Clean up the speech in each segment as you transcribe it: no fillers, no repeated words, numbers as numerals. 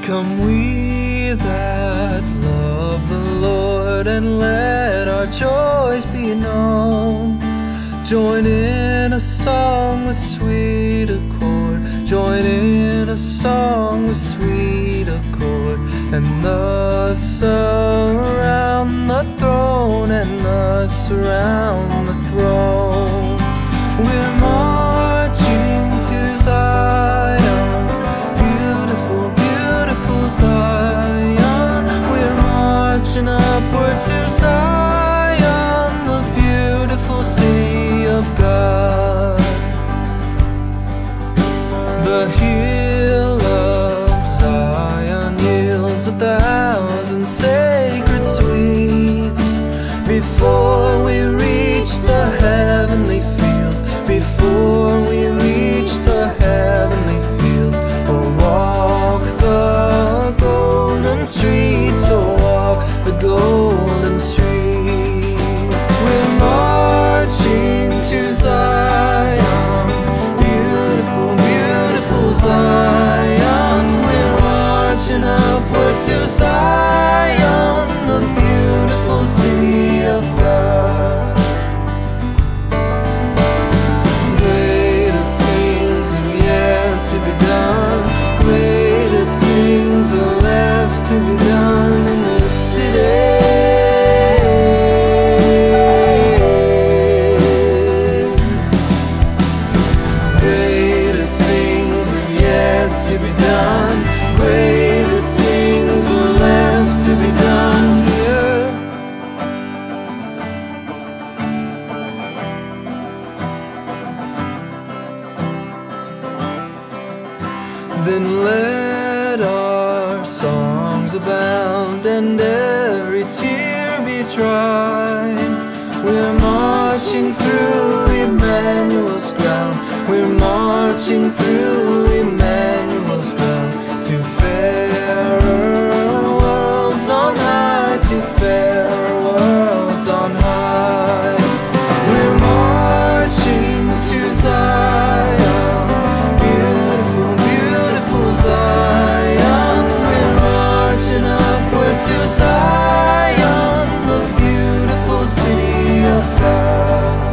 Come we that love the Lord, and let our joys be known. Join in a song with sweet accord, join in a song with sweet accord, and thus around the throne, and thus around the throne. We're marching to Zion, beautiful, beautiful Zion. We're marching upward to Zion, the beautiful city of God. The hill of Zion yields 1,000 sacred sweets before we reach the heavenly fields, before we reach the heavenly fields. Or walk the golden streets, or walk the golden streets. We're marching to Zion, beautiful, beautiful Zion. We're marching upward to Zion, the beautiful city of God. Greater things have yet to be done, greater things are left to be done in this city. Greater things have yet to be done, greater things are left to be done here. Then let our songs abound, and every tear be dried. We're marching through Emmanuel's ground, we're marching through Emmanuel's ground, to fairer worlds on high, to fairer worlds on high. We're marching to Zion, beautiful, beautiful Zion. We're marching upward to Zion, the beautiful city of God.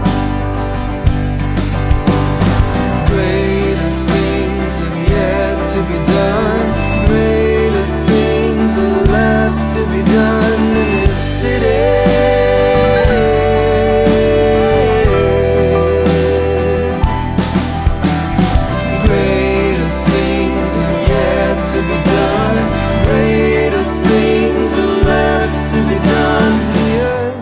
Greater things have yet to be done, greater things are left to be done in this city. Greater things have yet to be done, greater things are left to be done here.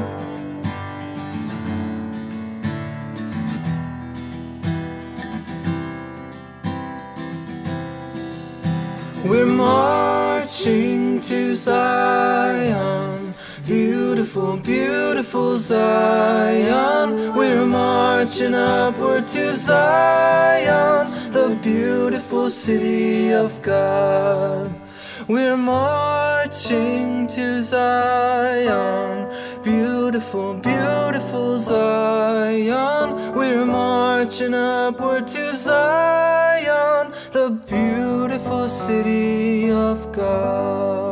We're marching to Zion, beautiful, beautiful Zion. We're marching upward to Zion, the beautiful city of God. We're marching to Zion, beautiful, beautiful Zion. We're marching upward to Zion, the beautiful city of God.